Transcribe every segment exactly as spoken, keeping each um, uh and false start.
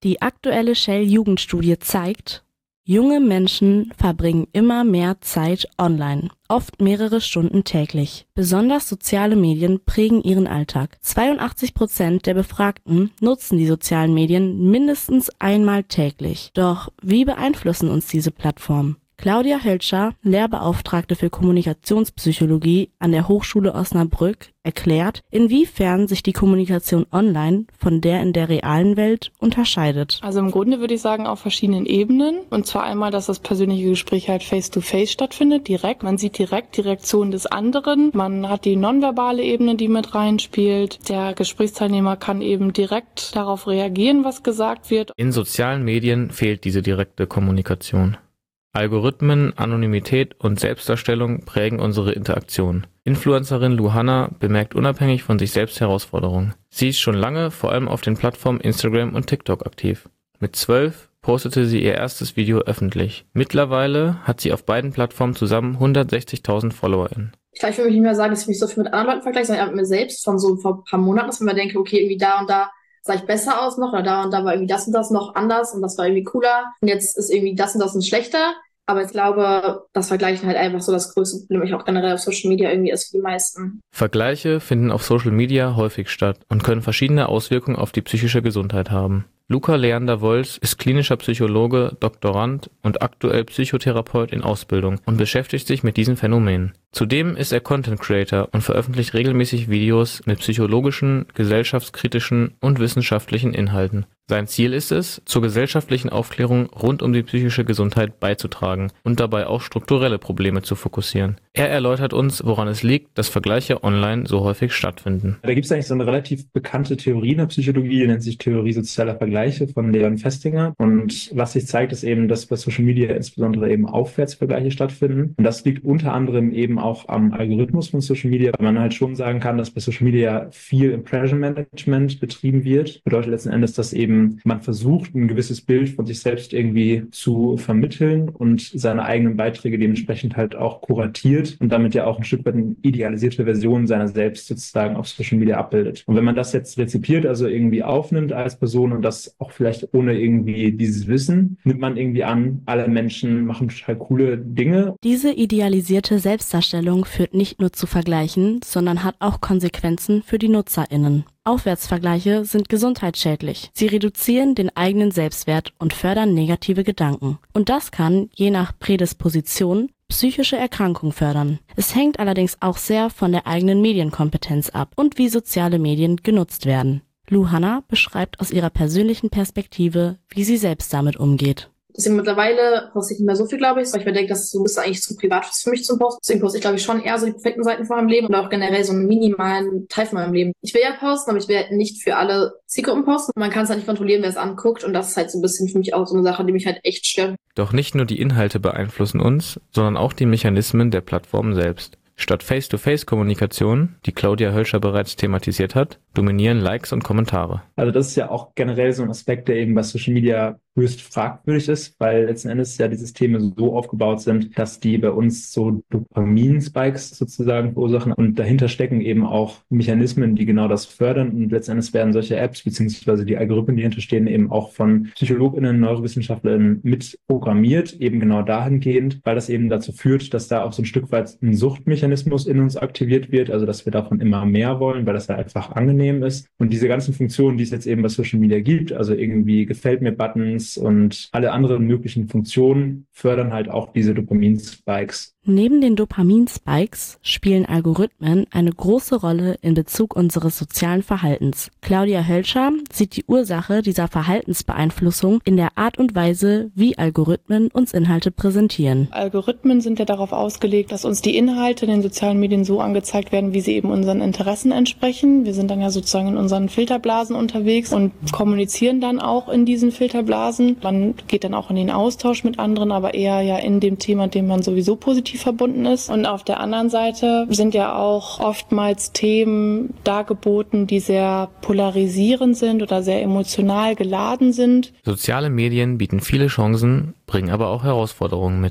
Die aktuelle Shell-Jugendstudie zeigt, junge Menschen verbringen immer mehr Zeit online, oft mehrere Stunden täglich. Besonders soziale Medien prägen ihren Alltag. zweiundachtzig Prozent der Befragten nutzen die sozialen Medien mindestens einmal täglich. Doch wie beeinflussen uns diese Plattformen? Claudia Hölscher, Lehrbeauftragte für Kommunikationspsychologie an der Hochschule Osnabrück, erklärt, inwiefern sich die Kommunikation online von der in der realen Welt unterscheidet. Also im Grunde würde ich sagen, auf verschiedenen Ebenen. Und zwar einmal, dass das persönliche Gespräch halt face-to-face stattfindet, direkt. Man sieht direkt die Reaktion des anderen. Man hat die nonverbale Ebene, die mit reinspielt. Der Gesprächsteilnehmer kann eben direkt darauf reagieren, was gesagt wird. In sozialen Medien fehlt diese direkte Kommunikation. Algorithmen, Anonymität und Selbstdarstellung prägen unsere Interaktion. Influencerin Luhanna bemerkt unabhängig von sich selbst Herausforderungen. Sie ist schon lange vor allem auf den Plattformen Instagram und TikTok aktiv. Mit zwölf postete sie ihr erstes Video öffentlich. Mittlerweile hat sie auf beiden Plattformen zusammen hundertsechzigtausend FollowerInnen. Ich glaube, ich würde nicht mehr sagen, dass ich mich so viel mit anderen Leuten vergleiche, sondern eher mit mir selbst von so vor ein paar Monaten, dass ich mir denke, okay, irgendwie da und da sah ich besser aus noch, oder da und da war irgendwie das und das noch anders und das war irgendwie cooler und jetzt ist irgendwie das und das ein schlechter. Aber ich glaube, das Vergleichen halt einfach so das größte Problem, nämlich auch generell auf Social Media irgendwie ist für die meisten. Vergleiche finden auf Social Media häufig statt und können verschiedene Auswirkungen auf die psychische Gesundheit haben. Luca Leander-Wolz ist klinischer Psychologe, Doktorand und aktuell Psychotherapeut in Ausbildung und beschäftigt sich mit diesen Phänomenen. Zudem ist er Content Creator und veröffentlicht regelmäßig Videos mit psychologischen, gesellschaftskritischen und wissenschaftlichen Inhalten. Sein Ziel ist es, zur gesellschaftlichen Aufklärung rund um die psychische Gesundheit beizutragen und dabei auch strukturelle Probleme zu fokussieren. Er erläutert uns, woran es liegt, dass Vergleiche online so häufig stattfinden. Da gibt es eigentlich so eine relativ bekannte Theorie in der Psychologie, die nennt sich Theorie sozialer Vergleiche von Leon Festinger. Und was sich zeigt, ist eben, dass bei Social Media insbesondere eben Aufwärtsvergleiche stattfinden. Und das liegt unter anderem eben auch am Algorithmus von Social Media, weil man halt schon sagen kann, dass bei Social Media viel Impression Management betrieben wird. Bedeutet letzten Endes, dass eben man versucht, ein gewisses Bild von sich selbst irgendwie zu vermitteln und seine eigenen Beiträge dementsprechend halt auch kuratiert und damit ja auch ein Stück weit eine idealisierte Version seiner selbst sozusagen auf Social Media abbildet. Und wenn man das jetzt rezipiert, also irgendwie aufnimmt als Person und das auch vielleicht ohne irgendwie dieses Wissen, nimmt man irgendwie an, alle Menschen machen total coole Dinge. Diese idealisierte Selbstdarstellung führt nicht nur zu Vergleichen, sondern hat auch Konsequenzen für die NutzerInnen. Aufwärtsvergleiche sind gesundheitsschädlich. Sie reduzieren den eigenen Selbstwert und fördern negative Gedanken. Und das kann, je nach Prädisposition, psychische Erkrankungen fördern. Es hängt allerdings auch sehr von der eigenen Medienkompetenz ab und wie soziale Medien genutzt werden. Luhanna beschreibt aus ihrer persönlichen Perspektive, wie sie selbst damit umgeht. Deswegen mittlerweile poste ich nicht mehr so viel, glaube ich, weil ich mir denke, das ist so ein bisschen eigentlich zu privat für mich zum Posten. Deswegen poste ich, glaube ich, schon eher so die perfekten Seiten von meinem Leben und auch generell so einen minimalen Teil von meinem Leben. Ich will ja posten, aber ich will halt nicht für alle Zielgruppen posten. Man kann es halt nicht kontrollieren, wer es anguckt und das ist halt so ein bisschen für mich auch so eine Sache, die mich halt echt stört. Doch nicht nur die Inhalte beeinflussen uns, sondern auch die Mechanismen der Plattform selbst. Statt Face-to-Face-Kommunikation, die Claudia Hölscher bereits thematisiert hat, dominieren Likes und Kommentare. Also das ist ja auch generell so ein Aspekt, der eben bei Social Media höchst fragwürdig ist, weil letzten Endes ja die Systeme so aufgebaut sind, dass die bei uns so Dopamin-Spikes sozusagen verursachen und dahinter stecken eben auch Mechanismen, die genau das fördern und letzten Endes werden solche Apps beziehungsweise die Algorithmen, die dahinter stehen, eben auch von PsychologInnen, NeurowissenschaftlerInnen mit programmiert, eben genau dahingehend, weil das eben dazu führt, dass da auch so ein Stück weit ein Suchtmechanismus in uns aktiviert wird, also dass wir davon immer mehr wollen, weil das ja einfach angenehm ist. Und diese ganzen Funktionen, die es jetzt eben bei Social Media gibt, also irgendwie gefällt mir Buttons und alle anderen möglichen Funktionen fördern halt auch diese Dopamin-Spikes. Neben den Dopamin-Spikes spielen Algorithmen eine große Rolle in Bezug unseres sozialen Verhaltens. Claudia Hölscher sieht die Ursache dieser Verhaltensbeeinflussung in der Art und Weise, wie Algorithmen uns Inhalte präsentieren. Algorithmen sind ja darauf ausgelegt, dass uns die Inhalte in den sozialen Medien so angezeigt werden, wie sie eben unseren Interessen entsprechen. Wir sind dann ja sozusagen in unseren Filterblasen unterwegs und kommunizieren dann auch in diesen Filterblasen. Man geht dann auch in den Austausch mit anderen, aber eher ja in dem Thema, dem man sowieso positiv verbunden ist. Und auf der anderen Seite sind ja auch oftmals Themen dargeboten, die sehr polarisierend sind oder sehr emotional geladen sind. Soziale Medien bieten viele Chancen, bringen aber auch Herausforderungen mit sich.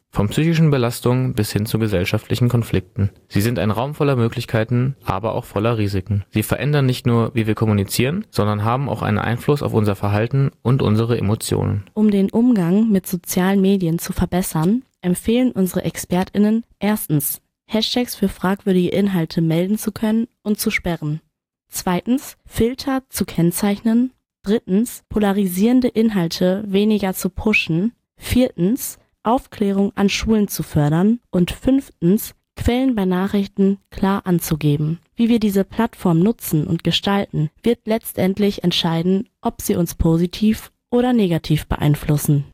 Von psychischen Belastungen bis hin zu gesellschaftlichen Konflikten. Sie sind ein Raum voller Möglichkeiten, aber auch voller Risiken. Sie verändern nicht nur, wie wir kommunizieren, sondern haben auch einen Einfluss auf unser Verhalten und unsere Emotionen. Um den Umgang mit sozialen Medien zu verbessern, empfehlen unsere ExpertInnen erstens, Hashtags für fragwürdige Inhalte melden zu können und zu sperren. Zweitens, Filter zu kennzeichnen. Drittens, polarisierende Inhalte weniger zu pushen. Viertens, Aufklärung an Schulen zu fördern. Und fünftens, Quellen bei Nachrichten klar anzugeben. Wie wir diese Plattform nutzen und gestalten, wird letztendlich entscheiden, ob sie uns positiv oder negativ beeinflussen.